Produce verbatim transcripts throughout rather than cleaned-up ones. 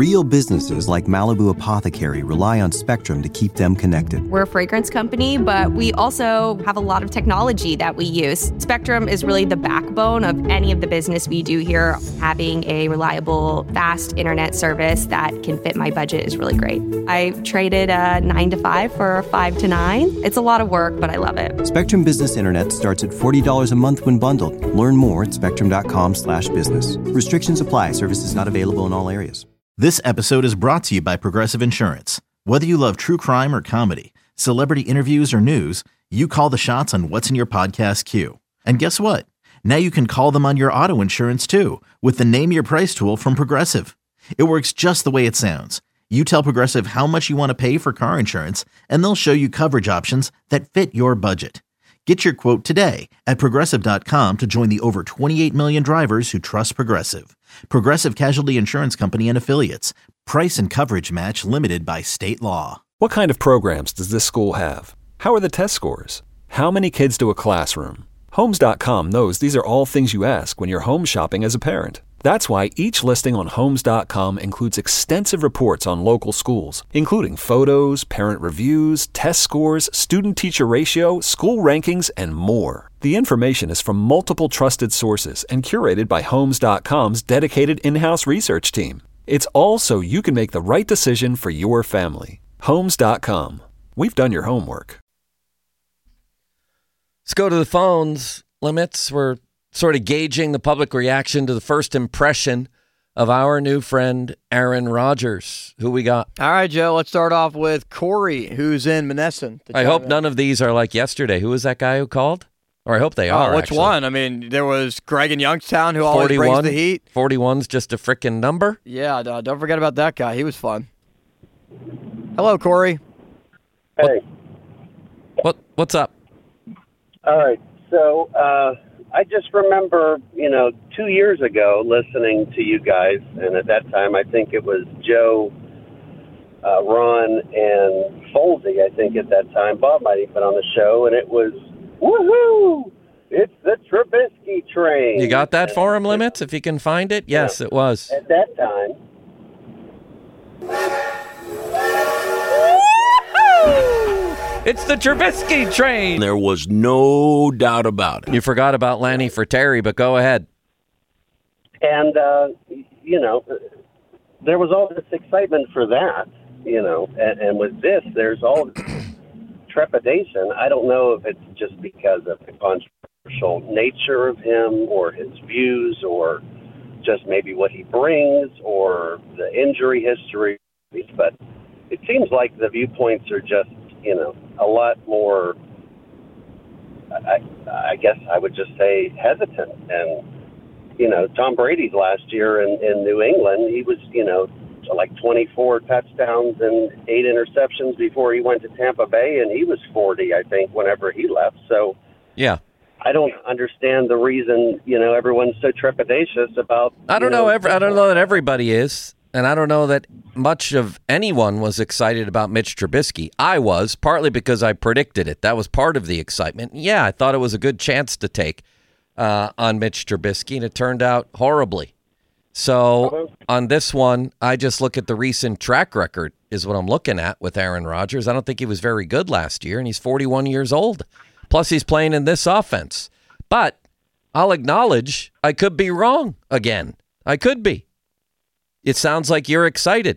Real businesses like Malibu Apothecary rely on Spectrum to keep them connected. We're a fragrance company, but we also have a lot of technology that we use. Spectrum is really the backbone of any of the business we do here. Having a reliable, fast internet service that can fit my budget is really great. I traded a nine to five for a five to nine. It's a lot of work, but I love it. Spectrum Business Internet starts at forty dollars a month when bundled. Learn more at spectrum.com slash business. Restrictions apply. Services not available in all areas. This episode is brought to you by Progressive Insurance. Whether you love true crime or comedy, celebrity interviews or news, you call the shots on what's in your podcast queue. And guess what? Now you can call them on your auto insurance too with the Name Your Price tool from Progressive. It works just the way it sounds. You tell Progressive how much you want to pay for car insurance, and they'll show you coverage options that fit your budget. Get your quote today at Progressive dot com to join the over twenty-eight million drivers who trust Progressive. Progressive Casualty Insurance Company and Affiliates. Price and coverage match limited by state law. What kind of programs does this school have? How are the test scores? How many kids to a classroom? Homes dot com knows these are all things you ask when you're home shopping as a parent. That's why each listing on Homes dot com includes extensive reports on local schools, including photos, parent reviews, test scores, student-teacher ratio, school rankings, and more. The information is from multiple trusted sources and curated by Homes dot com's dedicated in-house research team. It's all so you can make the right decision for your family. Homes dot com. We've done your homework. Let's go to the phones. Limits. We're sort of gauging the public reaction to the first impression of our new friend, Aaron Rodgers. Who we got? All right, Joe, let's start off with Corey, who's in Monessen. I hope none of these are like yesterday. Who was that guy who called? Or I hope they are, Oh, which actually. one? I mean, there was Greg in Youngstown, who always forty-one, brings the heat. forty-one's just a freaking number? Yeah, uh, don't forget about that guy. He was fun. Hello, Corey. Hey. What, what What's up? All right. So, uh... I just remember, you know, two years ago listening to you guys, and at that time I think it was Joe, uh, Ron, and Folsey, I think at that time. Bob might have been on the show, and it was, woohoo, it's the Trubisky train. You got that for him, Limits, if you can find it? Yes, yeah. It was. At that time. It's the Trubisky train. There was no doubt about it. You forgot about Lanny for Terry, but go ahead. And, uh, you know, there was all this excitement for that, you know, and, and with this, there's all this trepidation. I don't know if it's just because of the controversial nature of him or his views or just maybe what he brings or the injury history, but it seems like the viewpoints are just, you know, a lot more, I, I guess I would just say hesitant. And, you know, Tom Brady's last year in, in New England, he was, you know, like twenty-four touchdowns and eight interceptions before he went to Tampa Bay, and he was forty, I think, whenever he left. So, yeah, I don't understand the reason, you know, everyone's so trepidatious about. I don't know, know. Every, I don't know that everybody is. And I don't know that much of anyone was excited about Mitch Trubisky. I was, partly because I predicted it. That was part of the excitement. Yeah, I thought it was a good chance to take uh, on Mitch Trubisky, and it turned out horribly. So on this one, I just look at the recent track record is what I'm looking at with Aaron Rodgers. I don't think he was very good last year, and he's forty-one years old. Plus, he's playing in this offense. But I'll acknowledge I could be wrong again. I could be. It sounds like you're excited.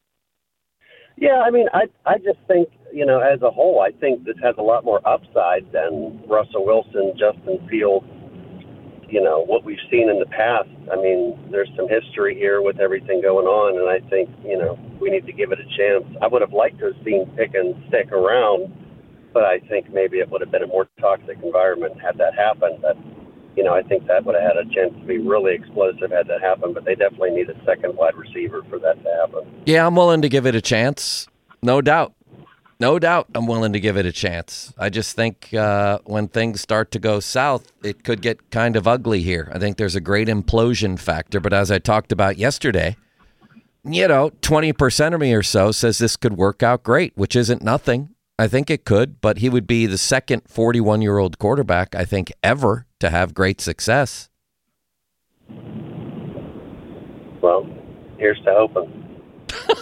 Yeah, I mean, I I just think, you know, as a whole, I think this has a lot more upside than Russell Wilson, Justin Fields, you know, what we've seen in the past. I mean, there's some history here with everything going on, and I think, you know, we need to give it a chance. I would have liked to have seen Pickens stick around, but I think maybe it would have been a more toxic environment had that happened. But, you know, I think that would have had a chance to be really explosive had that happened, but they definitely need a second wide receiver for that to happen. Yeah, I'm willing to give it a chance. No doubt. No doubt I'm willing to give it a chance. I just think uh, when things start to go south, it could get kind of ugly here. I think there's a great implosion factor, but as I talked about yesterday, you know, twenty percent of me or so says this could work out great, which isn't nothing. I think it could, but he would be the second forty-one-year-old quarterback, I think, ever to have great success. Well, here's to hoping.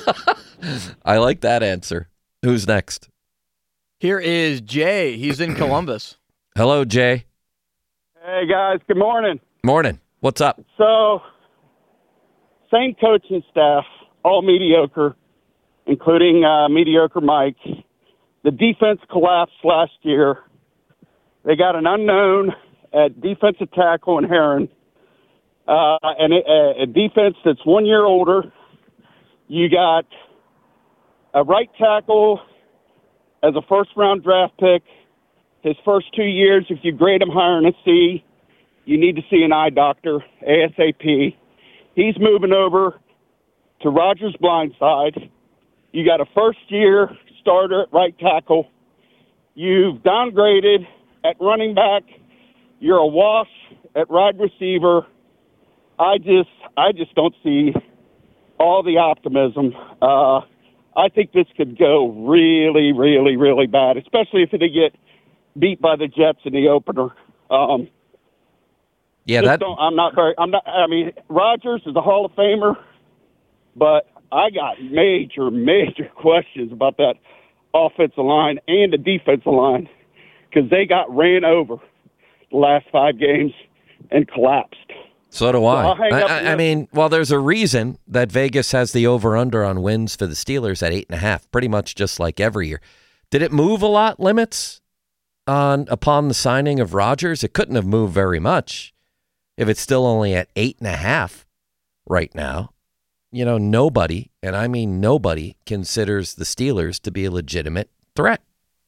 I like that answer. Who's next? Here is Jay. He's in Columbus. Hello, Jay. Hey, guys. Good morning. Morning. What's up? So, same coaching staff, all mediocre, including uh, mediocre Mike. The defense collapsed last year. They got an unknown at defensive tackle in Heron, uh, and a, a defense that's one year older. You got a right tackle as a first-round draft pick. His first two years, if you grade him higher than a C, you need to see an eye doctor, ASAP. He's moving over to Rogers' blind side. You got a first-year starter at right tackle. You've downgraded at running back. You're a wash at wide receiver. I just, I just don't see all the optimism. Uh, I think this could go really, really, really bad, especially if they get beat by the Jets in the opener. Um, yeah, that. Don't, I'm not very. I'm not. I mean, Rodgers is a Hall of Famer, but I got major, major questions about that offensive line and the defensive line because they got ran over the last five games and collapsed. So do I. So I, I, I mean, well, there's a reason that Vegas has the over-under on wins for the Steelers at eight and a half, pretty much just like every year. Did it move a lot, limits, on upon the signing of Rodgers? It couldn't have moved very much if it's still only at eight and a half right now. You know, nobody, and I mean nobody, considers the Steelers to be a legitimate threat.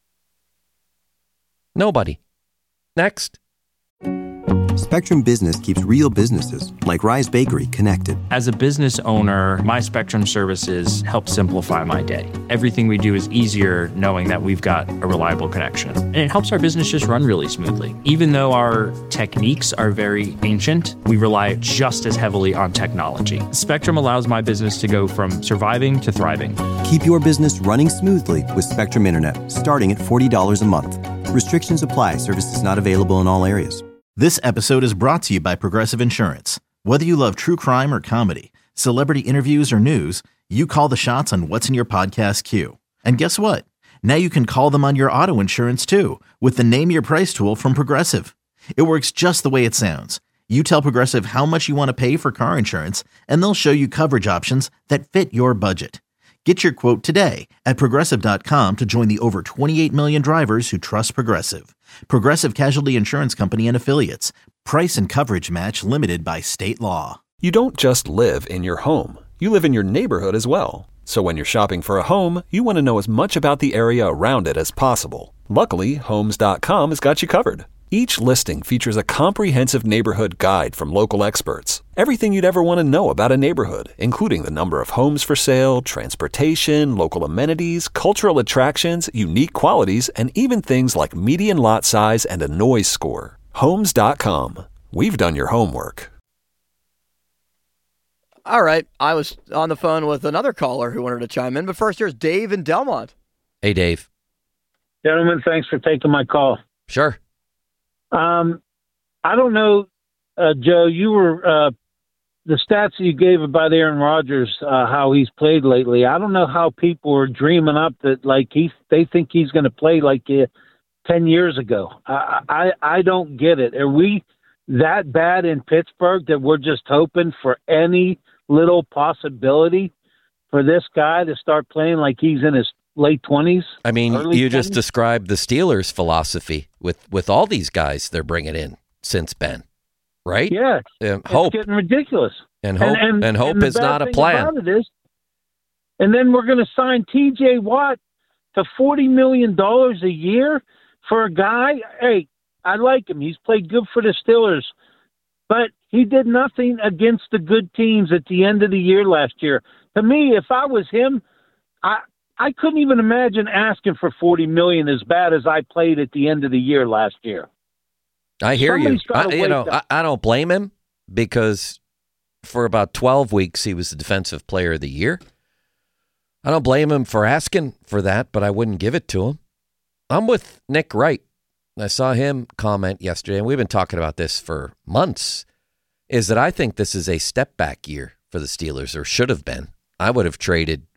Nobody. Next. Spectrum Business keeps real businesses, like Rise Bakery, connected. As a business owner, my Spectrum services help simplify my day. Everything we do is easier knowing that we've got a reliable connection. And it helps our business just run really smoothly. Even though our techniques are very ancient, we rely just as heavily on technology. Spectrum allows my business to go from surviving to thriving. Keep your business running smoothly with Spectrum Internet, starting at forty dollars a month. Restrictions apply. Services not available in all areas. This episode is brought to you by Progressive Insurance. Whether you love true crime or comedy, celebrity interviews or news, you call the shots on what's in your podcast queue. And guess what? Now you can call them on your auto insurance too with the Name Your Price tool from Progressive. It works just the way it sounds. You tell Progressive how much you want to pay for car insurance, and they'll show you coverage options that fit your budget. Get your quote today at Progressive dot com to join the over twenty-eight million drivers who trust Progressive. Progressive Casualty Insurance Company and Affiliates. Price and coverage match limited by state law. You don't just live in your home. You live in your neighborhood as well. So when you're shopping for a home, you want to know as much about the area around it as possible. Luckily, Homes dot com has got you covered. Each listing features a comprehensive neighborhood guide from local experts. Everything you'd ever want to know about a neighborhood, including the number of homes for sale, transportation, local amenities, cultural attractions, unique qualities, and even things like median lot size and a noise score. Homes dot com. We've done your homework. All right. I was on the phone with another caller who wanted to chime in, but first here's Dave in Delmont. Hey, Dave. Gentlemen, thanks for taking my call. Sure. Um, I don't know, uh, Joe, you were, uh, the stats that you gave about Aaron Rodgers, uh, how he's played lately. I don't know how people are dreaming up that, like, he, they think he's going to play like uh, ten years ago. I, I, I don't get it. Are we that bad in Pittsburgh that we're just hoping for any little possibility for this guy to start playing like he's in his late twenties? I mean, you twenties? just described the Steelers' philosophy with, with all these guys they're bringing in since Ben, right? Yeah. Um, hope. It's getting ridiculous. And hope, and, and, and hope and is not a plan. Is, and then we're going to sign T J Watt to forty million dollars a year for a guy. Hey, I like him. He's played good for the Steelers. But he did nothing against the good teams at the end of the year last year. To me, if I was him, I I couldn't even imagine asking for forty million dollars as bad as I played at the end of the year last year. I hear Somebody's you. I, you know, I, I don't blame him because for about twelve weeks he was the defensive player of the year. I don't blame him for asking for that, but I wouldn't give it to him. I'm with Nick Wright. I saw him comment yesterday, and we've been talking about this for months, is that I think this is a step back year for the Steelers, or should have been. I would have traded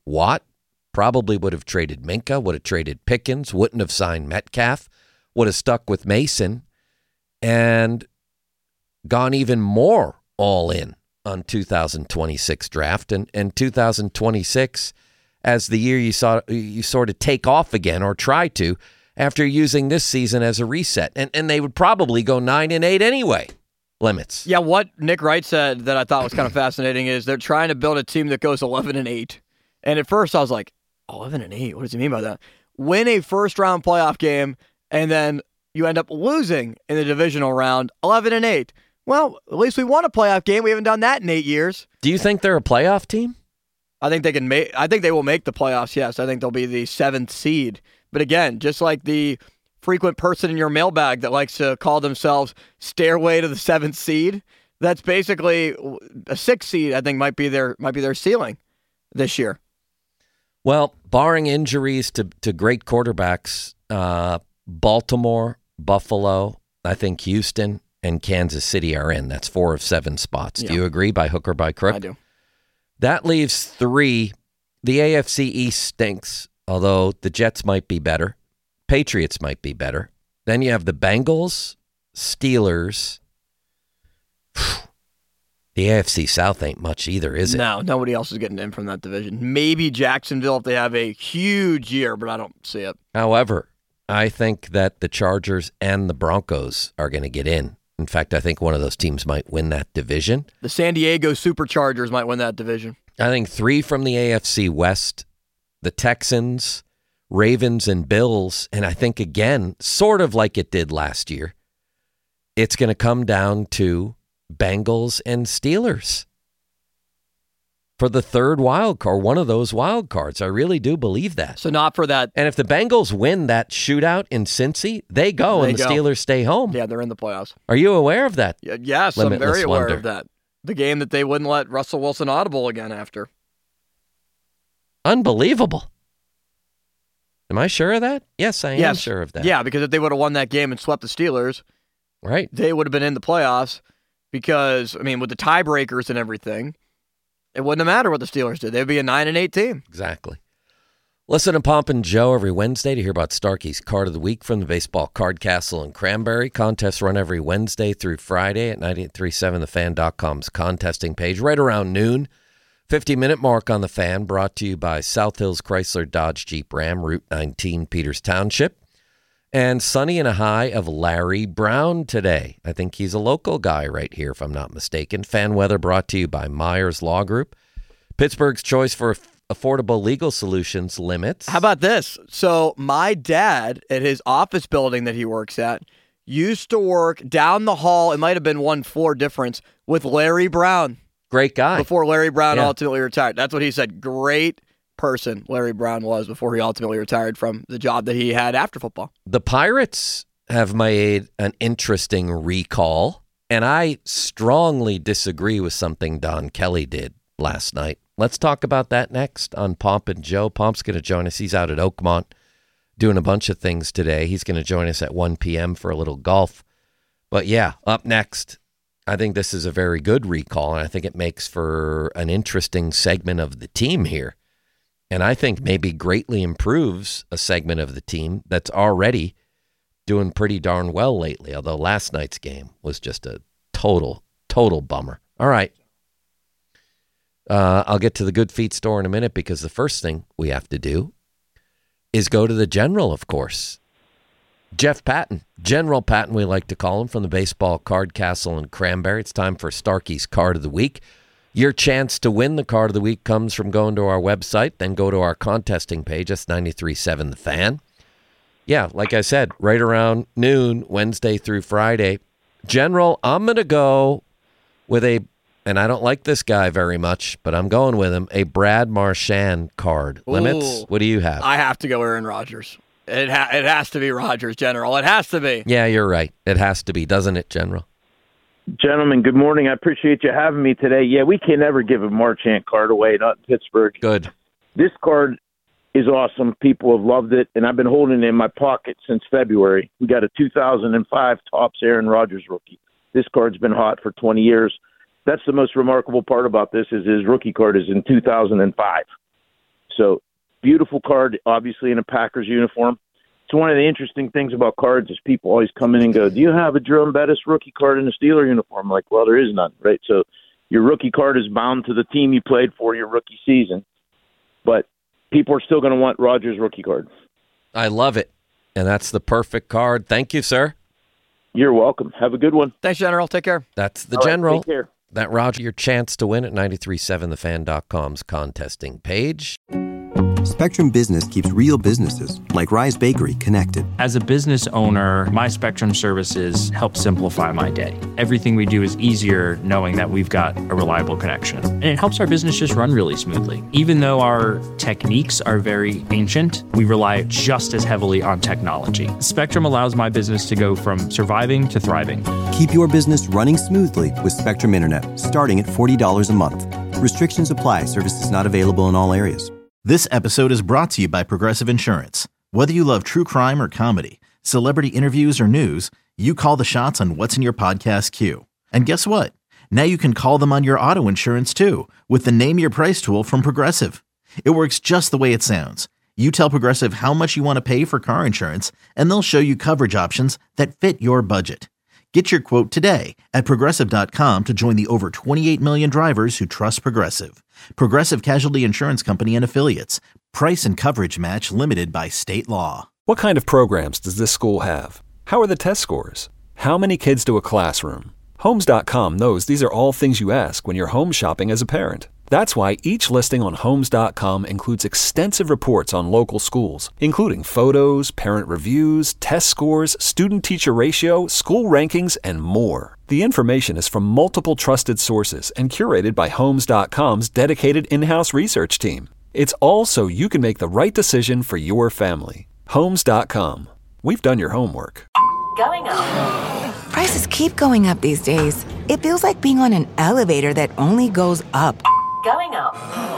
Watt, probably would have traded Minka, would have traded Pickens, wouldn't have signed Metcalf, would have stuck with Mason, and gone even more all in on two thousand twenty-six draft and, and two thousand twenty-six as the year you saw you sort of take off again or try to after using this season as a reset. And and they would probably go nine and eight anyway. Limits. Yeah, what Nick Wright said that I thought was kind of fascinating is they're trying to build a team that goes eleven and eight. And at first I was like, eleven and eight? What does he mean by that? Win a first round playoff game and then you end up losing in the divisional round, eleven and eight. Well, at least we won a playoff game. We haven't done that in eight years. Do you think they're a playoff team? I think they can make. I think they will make the playoffs. Yes, I think they'll be the seventh seed. But again, just like the frequent person in your mailbag that likes to call themselves "Stairway to the Seventh Seed," that's basically a sixth seed. I think might be their might be their ceiling this year. Well, barring injuries to to great quarterbacks, uh, Baltimore, Buffalo, I think Houston, and Kansas City are in. That's four of seven spots. Yeah. Do you agree by hook or by crook? I do. That leaves three. The A F C East stinks, although the Jets might be better. Patriots might be better. Then you have the Bengals, Steelers. The A F C South ain't much either, is it? No, nobody else is getting in from that division. Maybe Jacksonville if they have a huge year, but I don't see it. However, I think that the Chargers and the Broncos are going to get in. In fact, I think one of those teams might win that division. The San Diego Superchargers might win that division. I think three from the A F C West, the Texans, Ravens, and Bills. And I think, again, sort of like it did last year, it's going to come down to Bengals and Steelers for the third wild card, one of those wild cards. I really do believe that. So not for that. And if the Bengals win that shootout in Cincy, they go they and the go. Steelers stay home. Yeah, they're in the playoffs. Are you aware of that? Yeah, yes, Limitless I'm very aware wonder. of that. The game that they wouldn't let Russell Wilson audible again after. Unbelievable. Am I sure of that? Yes, I am yes. sure of that. Yeah, because if they would have won that game and swept the Steelers, right, they would have been in the playoffs because, I mean, with the tiebreakers and everything, it wouldn't have mattered what the Steelers did. They'd be a nine and eight team. Exactly. Listen to Pomp and Joe every Wednesday to hear about Starkey's Card of the Week from the Baseball Card Castle in Cranberry. Contests run every Wednesday through Friday at ninety-eight three seven the fan dot com's contesting page. Right around noon, fifty-minute mark on the Fan, brought to you by South Hills Chrysler Dodge Jeep Ram, Route nineteen, Peters Township. And sunny and a high of Larry Brown today. I think he's a local guy right here, if I'm not mistaken. Fan weather brought to you by Myers Law Group. Pittsburgh's choice for affordable legal solutions limits. How about this? So my dad, at his office building that he works at, used to work down the hall. It might have been one floor difference with Larry Brown. Great guy. Before Larry Brown yeah. ultimately retired. That's what he said. Great person Larry Brown was before he ultimately retired from the job that he had after football. The Pirates have made an interesting recall, and I strongly disagree with something Don Kelly did last night. Let's talk about that next on Pomp and Joe. Pomp's going to join us. He's out at Oakmont doing a bunch of things today. He's going to join us at one p.m. for a little golf. But yeah, up next, I think this is a very good recall, and I think it makes for an interesting segment of the team here. And I think maybe greatly improves a segment of the team that's already doing pretty darn well lately, although last night's game was just a total, total bummer. All right. Uh, I'll get to the Good Feet store in a minute because the first thing we have to do is go to the General, of course. Jeff Patton, General Patton, we like to call him, from the Baseball Card Castle in Cranberry. It's time for Starkey's Card of the Week. Your chance to win the Card of the Week comes from going to our website, then go to our contesting page. That's ninety-three point seven The Fan. Yeah, like I said, right around noon, Wednesday through Friday. General, I'm going to go with a, and I don't like this guy very much, but I'm going with him, a Brad Marchand card. Limits? Ooh, what do you have? I have to go Aaron Rodgers. It, ha- it has to be Rodgers, General. It has to be. Yeah, you're right. It has to be, doesn't it, General? Gentlemen, good morning. I appreciate you having me today. Yeah, we can never give a Marchand card away, not in Pittsburgh. Good. This card is awesome. People have loved it, and I've been holding it in my pocket since February. We got a two thousand five Topps Aaron Rodgers rookie. This card's been hot for twenty years. That's the most remarkable part about this is his rookie card is in two thousand five. So beautiful card, obviously in a Packers uniform. It's one of the interesting things about cards is people always come in and go, do you have a Jerome Bettis rookie card in a Steeler uniform? I'm like, well, there is none, right? So your rookie card is bound to the team you played for your rookie season. But people are still going to want Rodgers' rookie card. I love it. And that's the perfect card. Thank you, sir. You're welcome. Have a good one. Thanks, General. Take care. That's the All right, General. take care. That Roger, your chance to win at nine three seven the fan dot com's contesting page. Spectrum Business keeps real businesses, like Rise Bakery, connected. As a business owner, my Spectrum services help simplify my day. Everything we do is easier knowing that we've got a reliable connection. And it helps our business just run really smoothly. Even though our techniques are very ancient, we rely just as heavily on technology. Spectrum allows my business to go from surviving to thriving. Keep your business running smoothly with Spectrum Internet, starting at forty dollars a month. Restrictions apply. Services not available in all areas. This episode is brought to you by Progressive Insurance. Whether you love true crime or comedy, celebrity interviews or news, you call the shots on what's in your podcast queue. And guess what? Now you can call them on your auto insurance too with the Name Your Price tool from Progressive. It works just the way it sounds. You tell Progressive how much you want to pay for car insurance, and they'll show you coverage options that fit your budget. Get your quote today at Progressive dot com to join the over twenty-eight million drivers who trust Progressive. Progressive Casualty Insurance Company and Affiliates. Price and coverage match limited by state law. What kind of programs does this school have? How are the test scores? How many kids do a classroom? Homes dot com knows these are all things you ask when you're home shopping as a parent. That's why each listing on Homes dot com includes extensive reports on local schools, including photos, parent reviews, test scores, student-teacher ratio, school rankings, and more. The information is from multiple trusted sources and curated by Homes dot com's dedicated in-house research team. It's all so you can make the right decision for your family. Homes dot com. We've done your homework. Going up. Prices keep going up these days. It feels like being on an elevator that only goes up. Going up.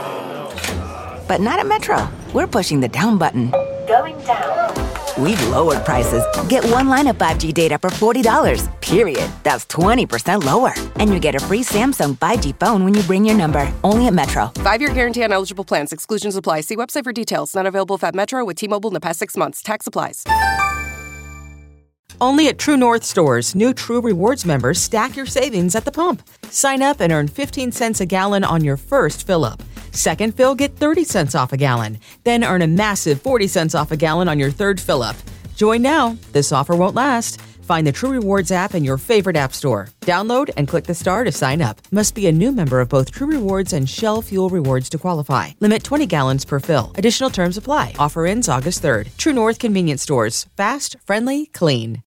But not at Metro. We're pushing the down button. Going down. We've lowered prices. Get one line of five G data for forty dollars, period. That's twenty percent lower. And you get a free Samsung five G phone when you bring your number. Only at Metro. Five-year guarantee on eligible plans. Exclusions apply. See website for details. Not available at Metro with T-Mobile in the past six months. Tax applies. Only at True North stores, new True Rewards members stack your savings at the pump. Sign up and earn fifteen cents a gallon on your first fill-up. Second fill, get thirty cents off a gallon. Then earn a massive forty cents off a gallon on your third fill-up. Join now. This offer won't last. Find the True Rewards app in your favorite app store. Download and click the star to sign up. Must be a new member of both True Rewards and Shell Fuel Rewards to qualify. Limit twenty gallons per fill. Additional terms apply. Offer ends August third. True North convenience stores. Fast, friendly, clean.